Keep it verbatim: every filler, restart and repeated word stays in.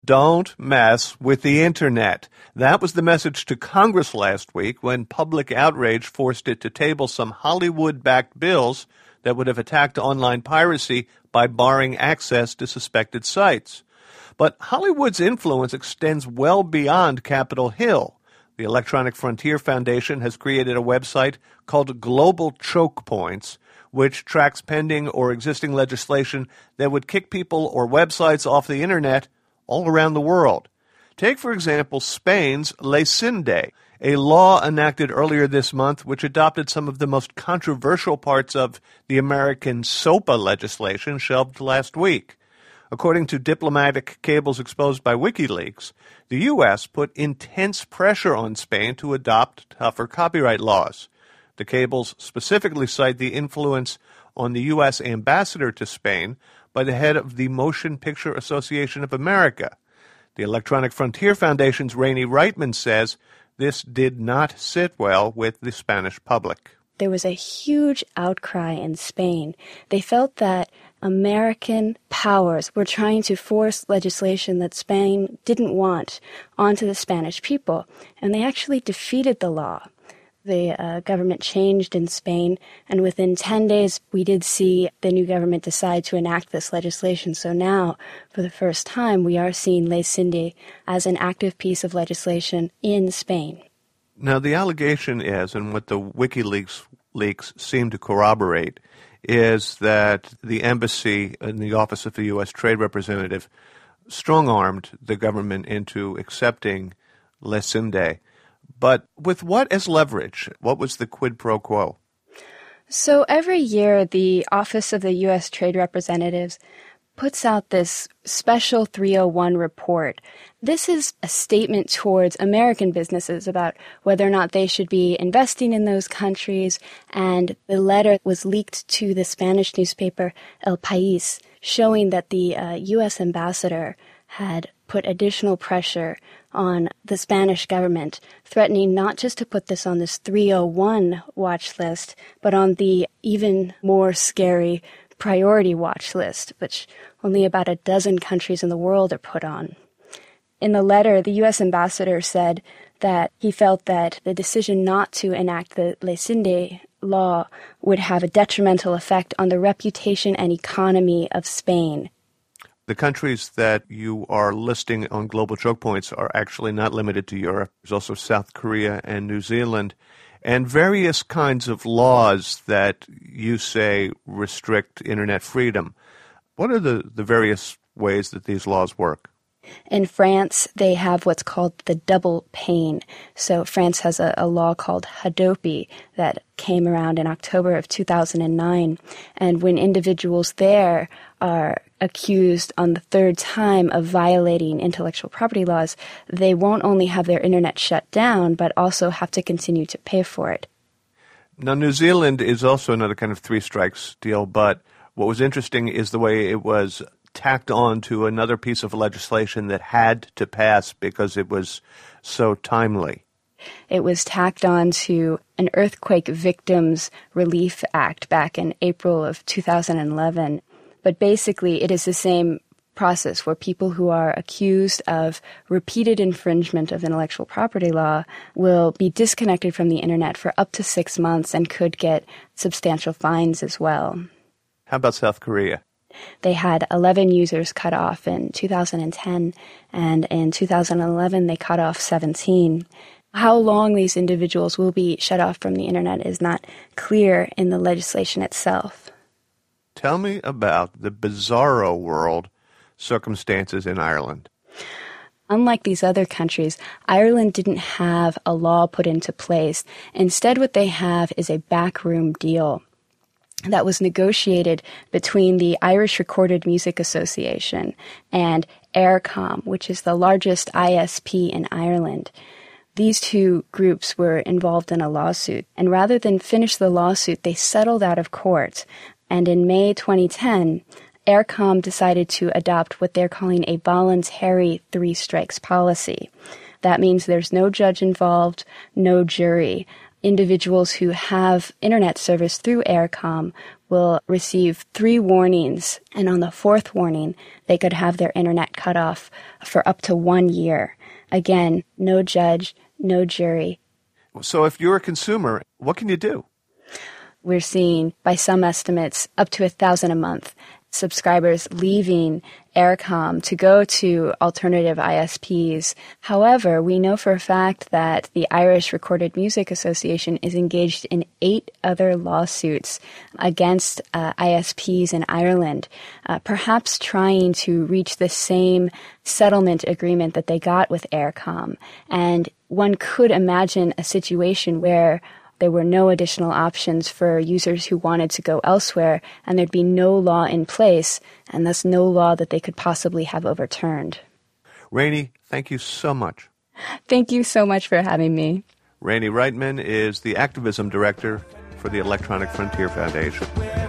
Don't mess with the Internet. That was the message to Congress last week when public outrage forced it to table some Hollywood-backed bills that would have attacked online piracy by barring access to suspected sites. But Hollywood's influence extends well beyond Capitol Hill. The Electronic Frontier Foundation has created a website called Global Choke Points, which tracks pending or existing legislation that would kick people or websites off the Internet all around the world. Take, for example, Spain's Ley Cinde, a law enacted earlier this month which adopted some of the most controversial parts of the American SOPA legislation shelved last week. According to diplomatic cables exposed by WikiLeaks, the U S put intense pressure on Spain to adopt tougher copyright laws. The cables specifically cite the influence on the U S ambassador to Spain by the head of the Motion Picture Association of America. The Electronic Frontier Foundation's Rainey Reitman says this did not sit well with the Spanish public. There was a huge outcry in Spain. They felt that American powers were trying to force legislation that Spain didn't want onto the Spanish people, and they actually defeated the law. The uh, government changed in Spain, and within ten days, we did see the new government decide to enact this legislation. So now, for the first time, we are seeing Ley Cinde as an active piece of legislation in Spain. Now, the allegation is, and what the WikiLeaks leaks seem to corroborate, is that the embassy and the Office of the U S Trade Representative strong-armed the government into accepting Ley Cinde. But with what as leverage? What was the quid pro quo? So every year, the Office of the U S Trade Representatives puts out this special three oh one report. This is a statement towards American businesses about whether or not they should be investing in those countries, and the letter was leaked to the Spanish newspaper El País, showing that the uh, U S ambassador had put additional pressure on the Spanish government, threatening not just to put this on this three oh one watch list, but on the even more scary priority watch list, which only about a dozen countries in the world are put on. In the letter, the U S ambassador said that he felt that the decision not to enact the Ley Cinde law would have a detrimental effect on the reputation and economy of Spain. The countries that you are listing on Global Choke Points are actually not limited to Europe. There's also South Korea and New Zealand, and various kinds of laws that you say restrict Internet freedom. What are the, the various ways that these laws work? In France, they have what's called the double pane. So France has a, a law called Hadopi that came around in October of two thousand nine. And when individuals there are accused on the third time of violating intellectual property laws, they won't only have their internet shut down, but also have to continue to pay for it. Now, New Zealand is also another kind of three strikes deal, but what was interesting is the way it was tacked on to another piece of legislation that had to pass because it was so timely. It was tacked on to an Earthquake Victims Relief Act back in April of two thousand eleven. But basically, it is the same process where people who are accused of repeated infringement of intellectual property law will be disconnected from the internet for up to six months and could get substantial fines as well. How about South Korea? They had eleven users cut off in two thousand ten, and in two thousand eleven they cut off seventeen. How long these individuals will be shut off from the internet is not clear in the legislation itself. Tell me about the bizarro world circumstances in Ireland. Unlike these other countries, Ireland didn't have a law put into place. Instead, what they have is a backroom deal that was negotiated between the Irish Recorded Music Association and Eircom, which is the largest I S P in Ireland. These two groups were involved in a lawsuit, and rather than finish the lawsuit, they settled out of court. And in May twenty ten, Eircom decided to adopt what they're calling a voluntary three strikes policy. That means there's no judge involved, no jury. Individuals who have internet service through Eircom will receive three warnings, and on the fourth warning, they could have their internet cut off for up to one year. Again, no judge, no jury. So if you're a consumer, what can you do? We're seeing, by some estimates, up to a thousand a month subscribers leaving Eircom to go to alternative I S Ps. However, we know for a fact that the Irish Recorded Music Association is engaged in eight other lawsuits against uh, I S Ps in Ireland, uh, perhaps trying to reach the same settlement agreement that they got with Eircom. And one could imagine a situation where there were no additional options for users who wanted to go elsewhere, and there'd be no law in place, and thus no law that they could possibly have overturned. Rainey, thank you so much. Thank you so much for having me. Rainey Reitman is the Activism Director for the Electronic Frontier Foundation.